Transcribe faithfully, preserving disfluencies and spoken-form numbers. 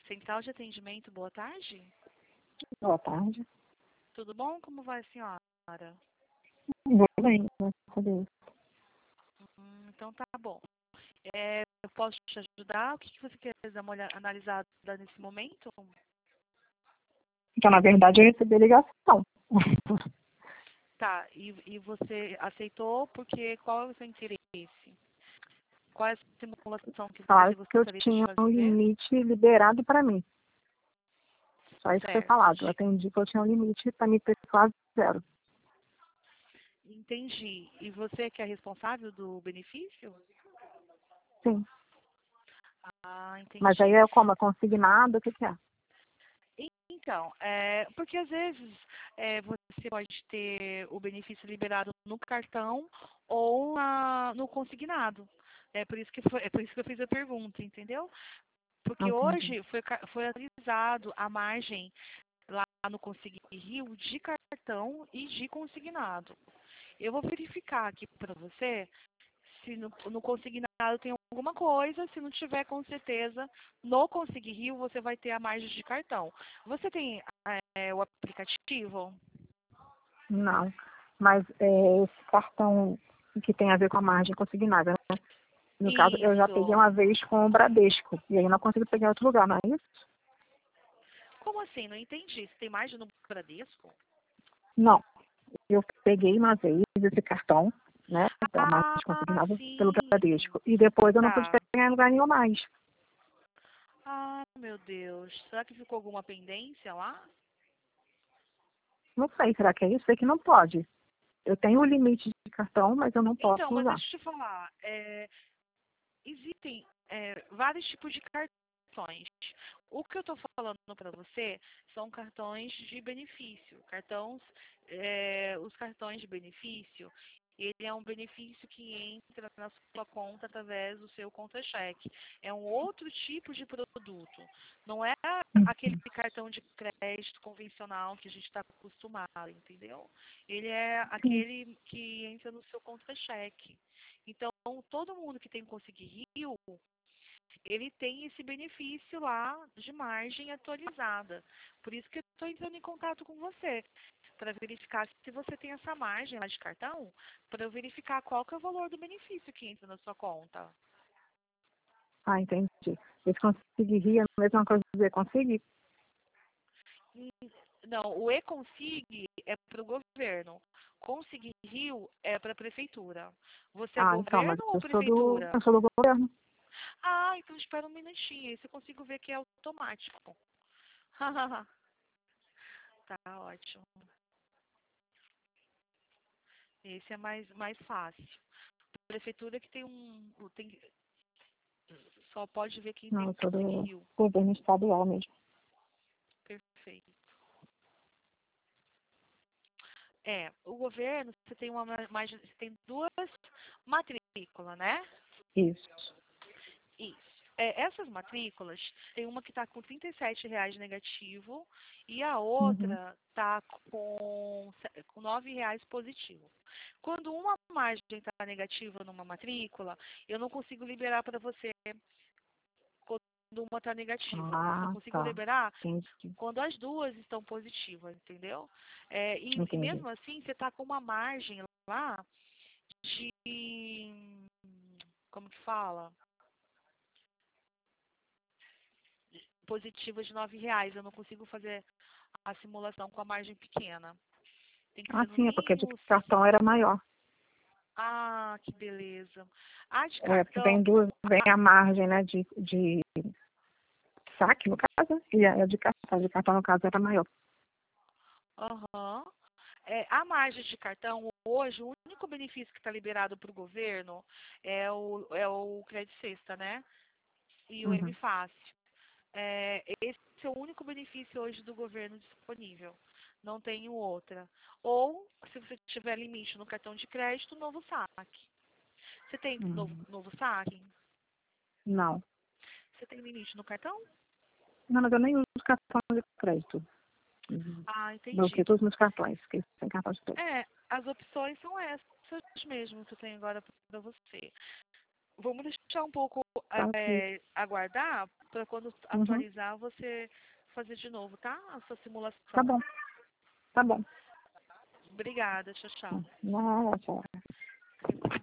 Central de atendimento, boa tarde. Boa tarde. Tudo bom? Como vai a senhora? Vou bem, graças a Deus. Hum, então tá bom. É, eu posso te ajudar? O que, que você quer dar uma olhada, analisada nesse momento? Então, na verdade, eu recebi a ligação. Tá, e, e você aceitou porque qual é o seu interesse? Qual é a simulação que Falaram você que eu gostaria de tinha um fazer? limite liberado para mim. Só isso que foi Certo. falado. Eu atendi que eu tinha um limite para me perdoar zero. Entendi. E você que é responsável do benefício? Sim. Ah, Mas aí entendi. é como? É consignado? O que, que é? Então, é, porque às vezes é, você pode ter o benefício liberado no cartão ou na- no consignado. É por isso que foi, é por isso que eu fiz a pergunta, entendeu? Porque Entendi. hoje foi, ca- foi atualizado a margem lá no Consigne Rio de cartão e de consignado. Eu vou verificar aqui para você se no, no consignado tem alguma coisa, se não tiver, com certeza, no Consigne Rio você vai ter a margem de cartão. Você tem é, o aplicativo? Não. Mas é, esse cartão que tem a ver com a margem consignada, né? No caso, eu já peguei Isso. uma vez com o Bradesco. E aí eu não consigo pegar em outro lugar, não é isso? Como assim? Não entendi. Você tem margem no Bradesco? Não. Eu peguei uma vez esse cartão, né, da margem Ah, consignada pelo sim. Bradesco. E depois eu não pude Tá. pegar em lugar nenhum mais. Ah, meu Deus. Será que ficou alguma pendência lá? Não sei, será que é isso? Sei que não pode. Eu tenho o limite de cartão, mas eu não posso Então, mas usar. deixa eu te falar. É, existem é, vários tipos de cartões. O que eu estou falando para você são cartões de benefício. Cartões, é, os cartões de benefício, ele é um benefício que entra na sua conta através do seu conta-cheque. É um outro tipo de produto. Não é aquele Uhum. cartão de crédito convencional que a gente está acostumado, entendeu? Ele é Sim. aquele que entra no seu conta-cheque. Então, todo mundo que tem Consigne Rio, ele tem esse benefício lá de margem atualizada. Por isso que eu estou entrando em contato com você, para verificar se você tem essa margem lá de cartão, para eu verificar qual que é o valor do benefício que entra na sua conta. Ah, entendi. Esse conseguir rir é a mesma coisa que dizer conseguir? Hum, Não, o E-Consig é para o governo. Consigne Rio é para a prefeitura. Você é Ah, então, mas governo ou eu sou do, prefeitura? eu sou do governo. Ah, então espera um minutinho, esse eu consigo ver que é automático. Tá ótimo. Esse é mais, mais fácil. Prefeitura que tem um. Tem, só pode ver quem Não, tem eu sou Consigne do Rio. governo estadual mesmo. Perfeito. É, o governo, você tem uma mais, você tem duas matrículas, né? Isso. Isso. É, essas matrículas, tem uma que está com trinta e sete reais negativo e a Uhum. outra está com, se- com nove reais positivo. Quando uma margem está negativa numa matrícula, eu não consigo liberar para você quando uma está negativa. Eu só Ah, consigo tá. liberar Entendi. quando as duas estão positivas, entendeu? É, e, e Entendi. mesmo assim, você está com uma margem lá de, como que fala? Positiva de nove reais. Eu não consigo fazer a simulação com a margem pequena. Tem que Ah, ser no sim, é porque de mínimo. cartão era maior. Ah, que beleza. A de É, porque cartão. vem duas, vem a margem, né, de, de saque, no caso, e a de cartão. De cartão, no caso, era maior. Aham. É, a margem de cartão, hoje, o único benefício que está liberado para o governo é o, é o Crédito Sexta, né? E o M Uhum. Fácil. É, esse é o único benefício hoje do governo disponível. Não tem outra. Ou, se você tiver limite no cartão de crédito, novo saque. Você tem novo, Uhum. novo saque? Não. Você tem limite no cartão? Não, mas eu nem uso cartão de crédito. Uhum. Ah, Bloqueei entendi. todos os meus cartões, fiquei sem cartão de crédito. É, as opções são essas mesmo que eu tenho agora para você. vamos deixar um pouco Tá ok. é, aguardar para quando Uhum. atualizar você fazer de novo, tá? A sua Tá simulação. bom, tá bom. Obrigada, tchau, tchau. Não, tchau.